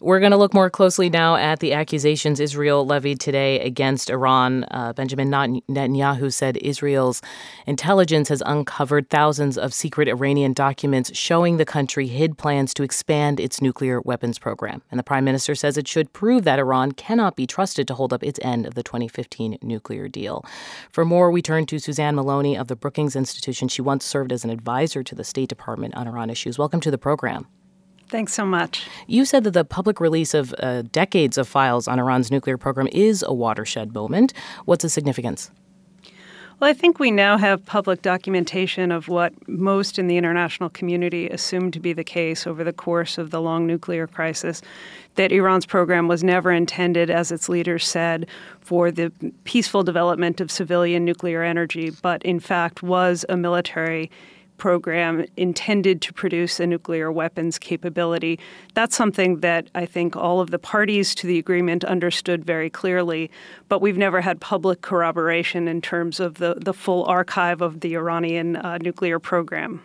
We're going to look more closely now at the accusations Israel levied today against Iran. Benjamin Netanyahu said Israel's intelligence has uncovered thousands of secret Iranian documents showing the country hid plans to expand its nuclear weapons program. And the prime minister says it should prove that Iran cannot be trusted to hold up its end of the 2015 nuclear deal. For more, we turn to Suzanne Maloney of the Brookings Institution. She once served as an advisor to the State Department on Iran issues. Welcome to the program. Thanks so much. You said that the public release of decades of files on Iran's nuclear program is a watershed moment. What's the significance? Well, I think we now have public documentation of what most in the international community assumed to be the case over the course of the long nuclear crisis, that Iran's program was never intended, as its leaders said, for the peaceful development of civilian nuclear energy, but in fact was a military program intended to produce a nuclear weapons capability. That's something that I think all of the parties to the agreement understood very clearly, but we've never had public corroboration in terms of the full archive of the Iranian nuclear program.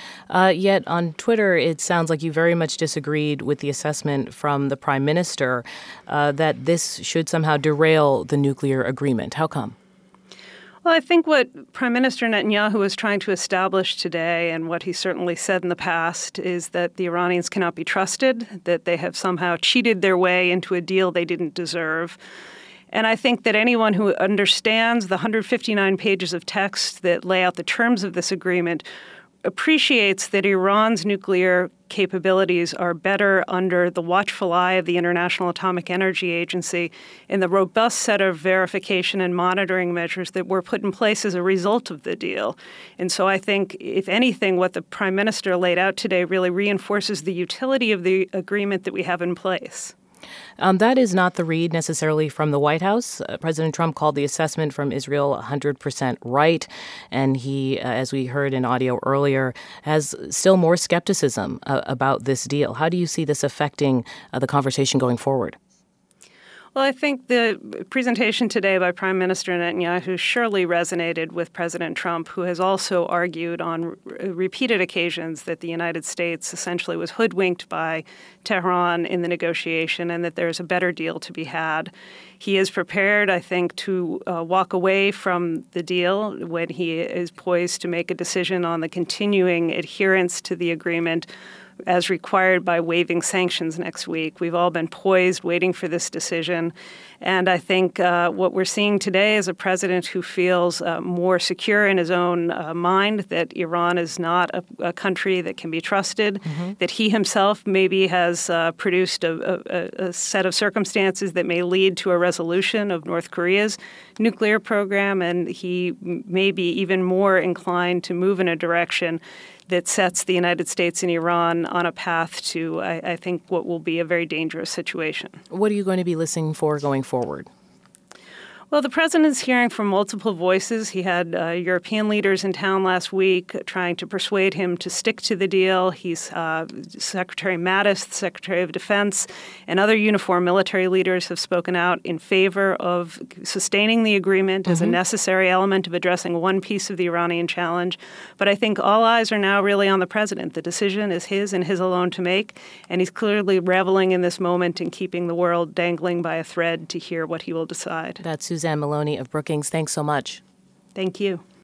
Yet on Twitter, it sounds like you very much disagreed with the assessment from the prime minister that this should somehow derail the nuclear agreement. How come? Well, I think what Prime Minister Netanyahu is trying to establish today, and what he certainly said in the past, is that the Iranians cannot be trusted, that they have somehow cheated their way into a deal they didn't deserve. And I think that anyone who understands the 159 pages of text that lay out the terms of this agreement appreciates that Iran's nuclear capabilities are better under the watchful eye of the International Atomic Energy Agency and the robust set of verification and monitoring measures that were put in place as a result of the deal. And so I think, if anything, what the Prime Minister laid out today really reinforces the utility of the agreement that we have in place. That is not the read necessarily from the White House. President Trump called the assessment from Israel 100% right. And he, as we heard in audio earlier, has still more skepticism about this deal. How do you see this affecting the conversation going forward? Well, I think the presentation today by Prime Minister Netanyahu surely resonated with President Trump, who has also argued on repeated occasions that the United States essentially was hoodwinked by Tehran in the negotiation and that there's a better deal to be had. He is prepared, I think, to walk away from the deal when he is poised to make a decision on the continuing adherence to the agreement as required by waiving sanctions next week. We've all been poised, waiting for this decision. And I think what we're seeing today is a president who feels more secure in his own mind that Iran is not a country that can be trusted, that he himself maybe has produced a set of circumstances that may lead to a resolution of North Korea's nuclear program, and he may be even more inclined to move in a direction that sets the United States and Iran on a path to, I think, what will be a very dangerous situation. What are you going to be listening for going forward? Well, the president's hearing from multiple voices. He had European leaders in town last week trying to persuade him to stick to the deal. He's Secretary Mattis, the Secretary of Defense, and other uniformed military leaders have spoken out in favor of sustaining the agreement as a necessary element of addressing one piece of the Iranian challenge. But I think all eyes are now really on the president. The decision is his and his alone to make, and he's clearly reveling in this moment and keeping the world dangling by a thread to hear what he will decide. That's Suzanne Maloney of Brookings. Thanks so much. Thank you.